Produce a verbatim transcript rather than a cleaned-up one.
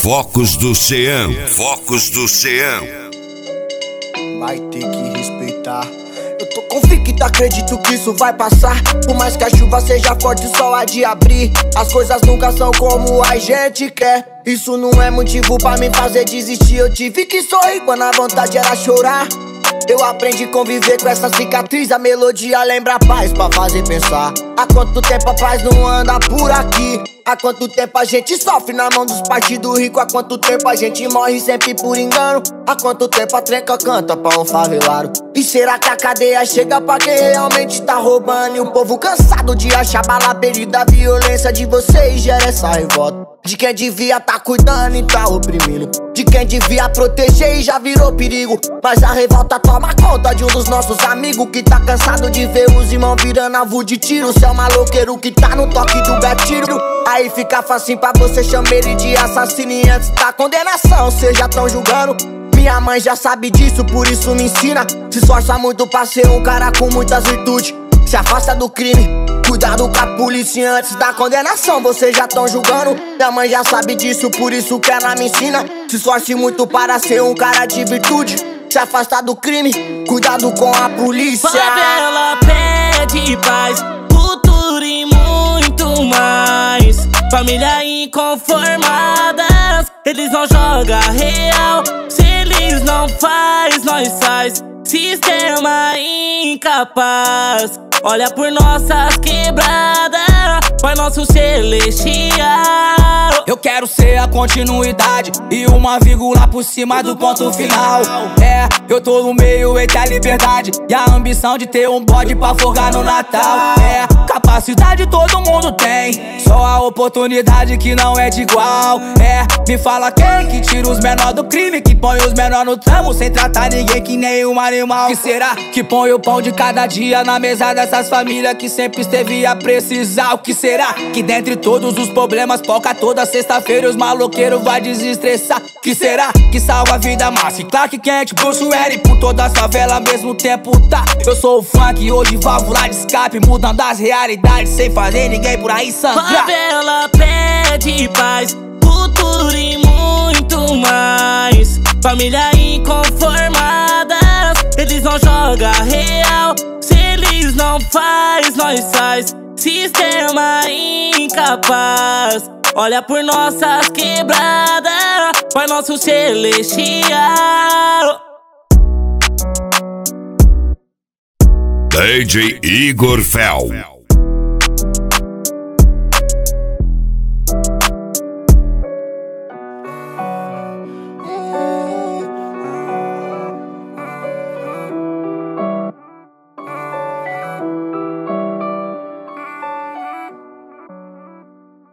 Focos do Ceão, Focos do Ceão. Vai ter que respeitar. Eu tô convicto, acredito que isso vai passar. Por mais que a chuva seja forte, o sol há de abrir. As coisas nunca são como a gente quer. Isso não é motivo pra me fazer desistir. Eu tive que sorrir quando a vontade era chorar. Eu aprendi a conviver com essa cicatriz. A melodia lembra a paz pra fazer pensar. Há quanto tempo a paz não anda por aqui? Há quanto tempo a gente sofre na mão dos partidos ricos? Há quanto tempo a gente morre sempre por engano? Há quanto tempo a trenca canta pra um favelado? E será que a cadeia chega pra quem realmente tá roubando? E o povo cansado de achar bala perdida. A violência de vocês gera essa revolta. De quem devia tá cuidando e tá oprimindo. De quem devia proteger e já virou perigo. Mas a revolta toma conta de um dos nossos amigos, que tá cansado de ver os irmãos virando alvo de tiro. Cê é um maloqueiro que tá no toque do gatilho. Aí fica facinho pra você chamar ele de assassino. E antes da condenação, cê já tão julgando. Minha mãe já sabe disso, por isso me ensina. Se esforça muito pra ser um cara com muitas virtudes. Se afasta do crime, cuidado com a polícia antes da condenação. Vocês já tão julgando. Minha mãe já sabe disso, por isso que ela me ensina. Se esforce muito para ser um cara de virtude. Se afasta do crime, cuidado com a polícia. Favela pede paz, cultura e muito mais. Família inconformadas, eles não jogam real. Se eles não faz, nós faz. Sistema incapaz, olha por nossas quebradas, Pai nosso celestial. Eu quero ser a continuidade e uma vírgula por cima do ponto final. É, eu tô no meio entre a liberdade e a ambição de ter um bode pra folgar no Natal. É, capacidade todo mundo tem, só a oportunidade que não é de igual. É, me fala quem que tira os menor do crime, que põe os menor no trampo sem tratar ninguém que nem um animal. Que será que põe o pão de cada dia na mesa dessas famílias que sempre esteve a precisar? O que será que dentre todos os problemas foca toda sexta-feira os maloqueiros vai desestressar? Que será que salva a vida massa? E Clark Kent, Bruce Wayne, por toda a favela ao mesmo tempo tá. Eu sou o funk, hoje válvula de escape, mudando as realidades sem fazer ninguém por aí sangrar. Favela pede paz, cultura e muito mais. Família inconformadas, eles não jogam real. Se eles não faz, nós faz. Sistema incapaz, olha por nossas quebradas, Pai nosso celestial. D J Igor Fel.